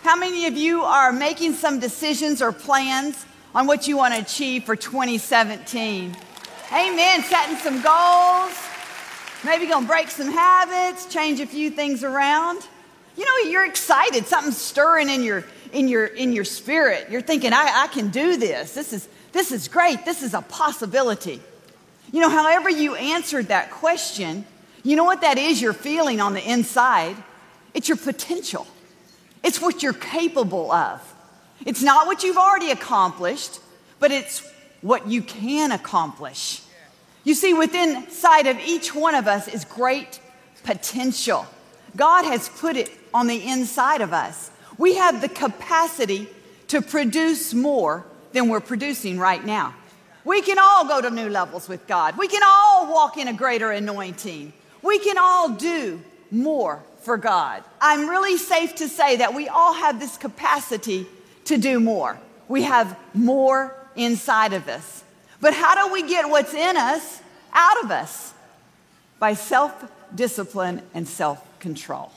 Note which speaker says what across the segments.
Speaker 1: How many of you are making some decisions or plans on what you want to achieve for 2017? Amen. Setting some goals. Maybe going to break some habits, change a few things around. You know, you're excited. Something's stirring in your spirit. You're thinking, I can do this. This is great. This is a possibility. You know, however you answered that question, you know what that is you're feeling on the inside? It's your potential. It's what you're capable of. It's not what you've already accomplished, but it's what you can accomplish. You see, within inside of each one of us is great potential. God has put it on the inside of us. We have the capacity to produce more than we're producing right now. We can all go to new levels with God. We can all walk in a greater anointing. We can all do more for God. I'm really safe to say that we all have this capacity to do more. We have more inside of us. But how do we get what's in us out of us? By self-discipline and self-control.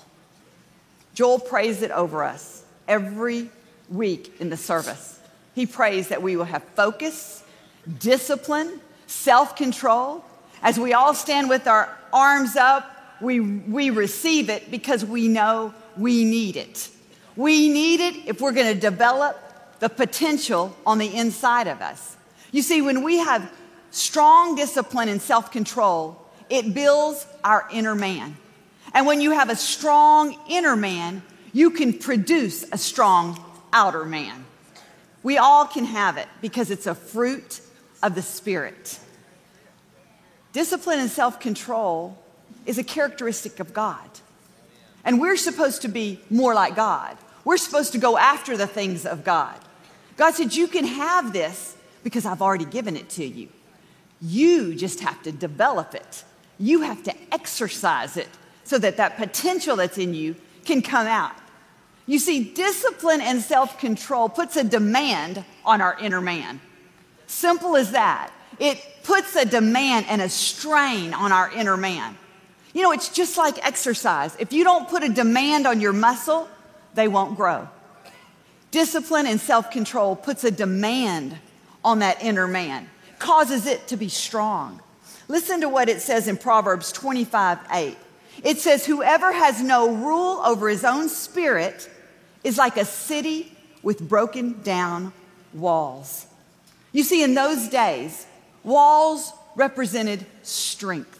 Speaker 1: Joel prays it over us every week in the service. He prays that we will have focus, discipline, self-control. As we all stand with our arms up, we receive it because we know we need it. We need it if we're going to develop the potential on the inside of us. You see, when we have strong discipline and self-control, it builds our inner man. And when you have a strong inner man, you can produce a strong outer man. We all can have it because it's a fruit of the Spirit. Discipline and self-control is a characteristic of God. And we're supposed to be more like God. We're supposed to go after the things of God. God said, you can have this because I've already given it to you. You just have to develop it. You have to exercise it so that that potential that's in you can come out. You see, discipline and self-control puts a demand on our inner man. Simple as that. It puts a demand and a strain on our inner man. You know, it's just like exercise. If you don't put a demand on your muscle, they won't grow. Discipline and self-control puts a demand on that inner man, causes it to be strong. Listen to what it says in Proverbs 25:8. It says, whoever has no rule over his own spirit is like a city with broken down walls. You see, in those days, walls represented strength.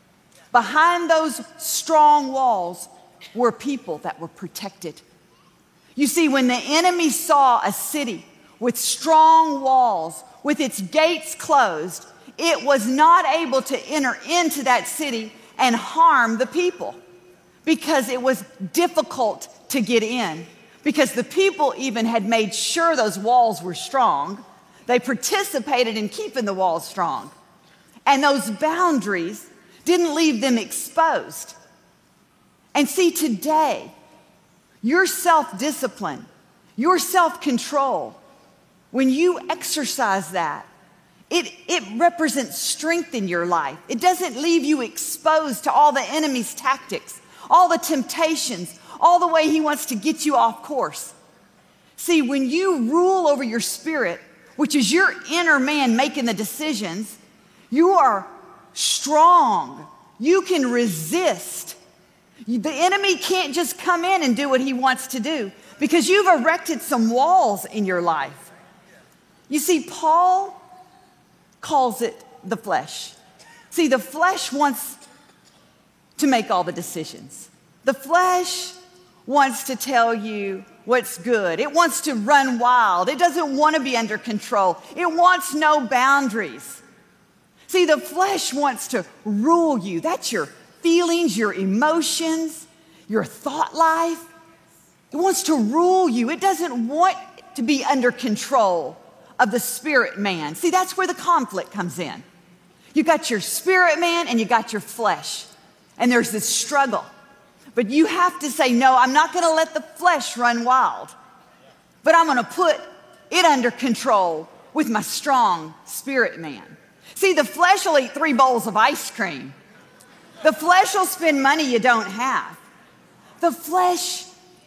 Speaker 1: Behind those strong walls were people that were protected. You see, when the enemy saw a city with strong walls, with its gates closed, it was not able to enter into that city and harm the people because it was difficult to get in, because the people even had made sure those walls were strong. They participated in keeping the walls strong. And those boundaries didn't leave them exposed. And see, today, your self-discipline, your self-control, when you exercise that, it represents strength in your life. It doesn't leave you exposed to all the enemy's tactics, all the temptations, all the way he wants to get you off course. See, when you rule over your spirit, which is your inner man making the decisions, you are strong. You can resist. The enemy can't just come in and do what he wants to do because you've erected some walls in your life. You see, Paul calls it the flesh. See, the flesh wants to make all the decisions. The flesh wants to tell you what's good. It wants to run wild. It doesn't want to be under control. It wants no boundaries. See, the flesh wants to rule you. That's your feelings, your emotions, your thought life. It wants to rule you. It doesn't want to be under control of the spirit man. See, that's where the conflict comes in. You got your spirit man and you got your flesh. And there's this struggle. But you have to say, no, I'm not going to let the flesh run wild. But I'm going to put it under control with my strong spirit man. See, the flesh will eat 3 bowls of ice cream. The flesh will spend money you don't have. The flesh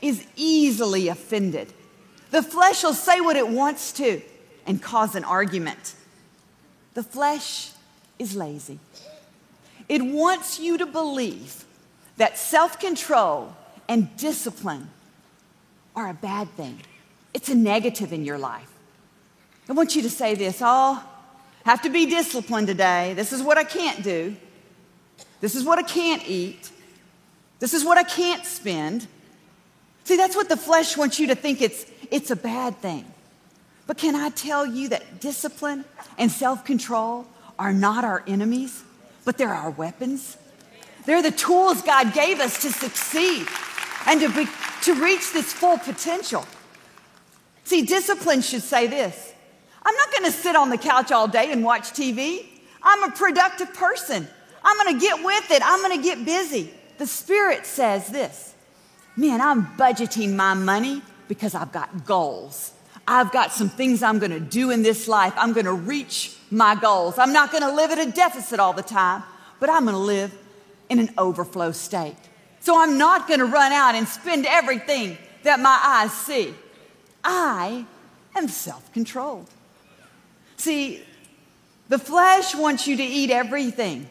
Speaker 1: is easily offended. The flesh will say what it wants to and cause an argument. The flesh is lazy. It wants you to believe that self-control and discipline are a bad thing. It's a negative in your life. I want you to say this, oh, I have to be disciplined today. This is what I can't do. This is what I can't eat. This is what I can't spend. See, that's what the flesh wants you to think it's a bad thing. But can I tell you that discipline and self-control are not our enemies, but they're our weapons? They're the tools God gave us to succeed and to reach this full potential. See, discipline should say this: I'm not going to sit on the couch all day and watch TV. I'm a productive person. I'm going to get with it. I'm going to get busy. The Spirit says this: man, I'm budgeting my money because I've got goals. I've got some things I'm going to do in this life. I'm going to reach my goals. I'm not going to live at a deficit all the time, but I'm going to live in an overflow state. So I'm not going to run out and spend everything that my eyes see. I am self-controlled. See, the flesh wants you to eat everything.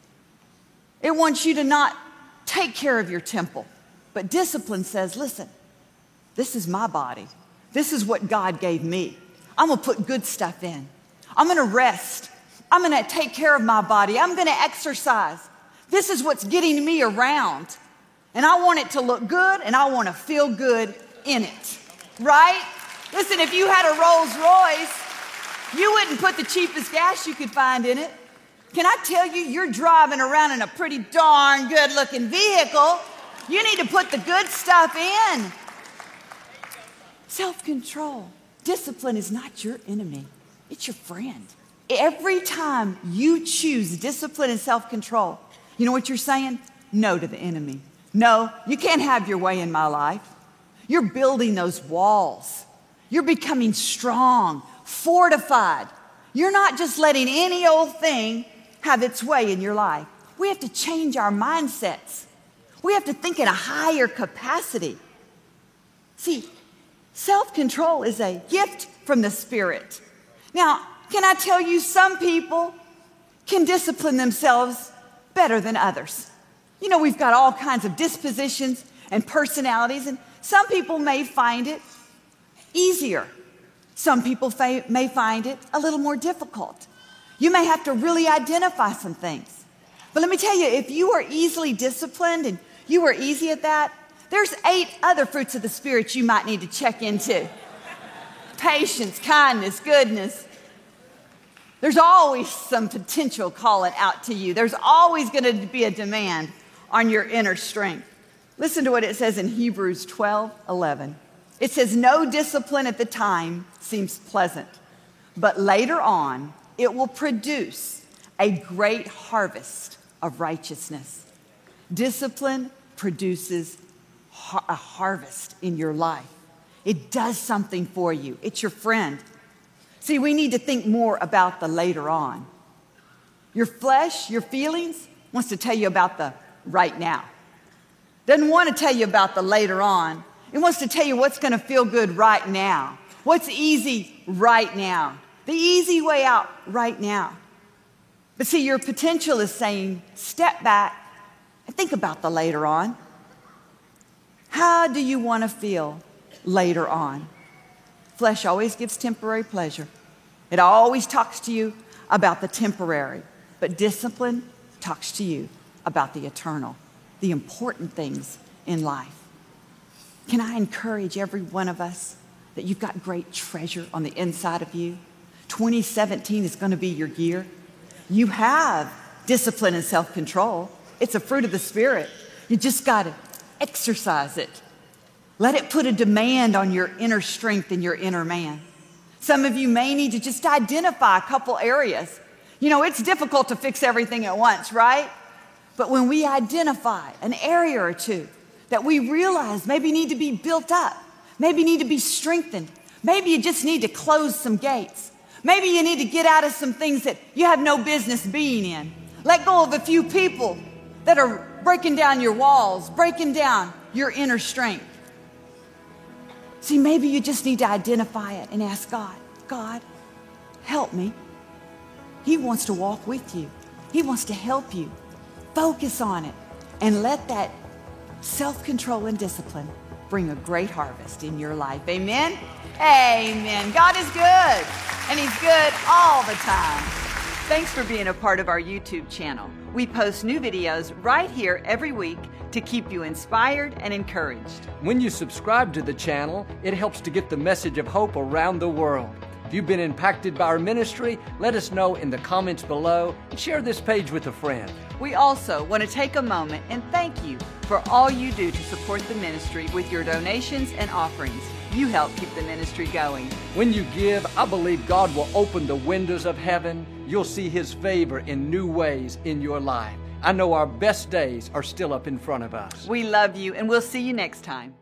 Speaker 1: It wants you to not take care of your temple. But discipline says, listen, this is my body. This is what God gave me. I'm going to put good stuff in. I'm going to rest. I'm going to take care of my body. I'm going to exercise. This is what's getting me around. And I want it to look good, and I want to feel good in it. Right? Listen, if you had a Rolls Royce, you wouldn't put the cheapest gas you could find in it. Can I tell you, you're driving around in a pretty darn good-looking vehicle. You need to put the good stuff in. Self-control. Discipline is not your enemy. It's your friend. Every time you choose discipline and self-control, you know what you're saying? No to the enemy. No, you can't have your way in my life. You're building those walls. You're becoming strong, fortified. You're not just letting any old thing have its way in your life. We have to change our mindsets. We have to think in a higher capacity. See, self-control is a gift from the Spirit. Now, can I tell you, some people can discipline themselves better than others. You know, we've got all kinds of dispositions and personalities, and some people may find it easier. Some people may find it a little more difficult. You may have to really identify some things. But let me tell you, if you are easily disciplined and you are easy at that, there's 8 other fruits of the Spirit you might need to check into. Patience, kindness, goodness. There's always some potential calling out to you. There's always going to be a demand on your inner strength. Listen to what it says in Hebrews 12:11. It says, no discipline at the time seems pleasant, but later on it will produce a great harvest of righteousness. Discipline produces a harvest in your life. It does something for you. It's your friend. See, we need to think more about the later on. Your flesh, your feelings, wants to tell you about the right now. Doesn't want to tell you about the later on. It wants to tell you what's going to feel good right now. What's easy right now. The easy way out right now. But see, your potential is saying, step back and think about the later on. How do you want to feel later on? Flesh always gives temporary pleasure. It always talks to you about the temporary. But discipline talks to you about the eternal, the important things in life. Can I encourage every one of us that you've got great treasure on the inside of you? 2017 is going to be your year. You have discipline and self-control. It's a fruit of the Spirit. You just got to exercise it. Let it put a demand on your inner strength and your inner man. Some of you may need to just identify a couple areas. You know, it's difficult to fix everything at once, right? But when we identify an area or two that we realize maybe need to be built up, maybe need to be strengthened, maybe you just need to close some gates, maybe you need to get out of some things that you have no business being in. Let go of a few people that are breaking down your walls, breaking down your inner strength. See, maybe you just need to identify it and ask God, God, help me. He wants to walk with you. He wants to help you. Focus on it and let that self-control and discipline bring a great harvest in your life. Amen? Amen. God is good, and He's good all the time. Thanks for being a part of our YouTube channel. We post new videos right here every week to keep you inspired and encouraged.
Speaker 2: When you subscribe to the channel, it helps to get the message of hope around the world. If you've been impacted by our ministry, let us know in the comments below and share this page with a friend.
Speaker 1: We also want to take a moment and thank you for all you do to support the ministry with your donations and offerings. You help keep the ministry going.
Speaker 2: When you give, I believe God will open the windows of heaven. You'll see His favor in new ways in your life. I know our best days are still up in front of us.
Speaker 1: We love you, and we'll see you next time.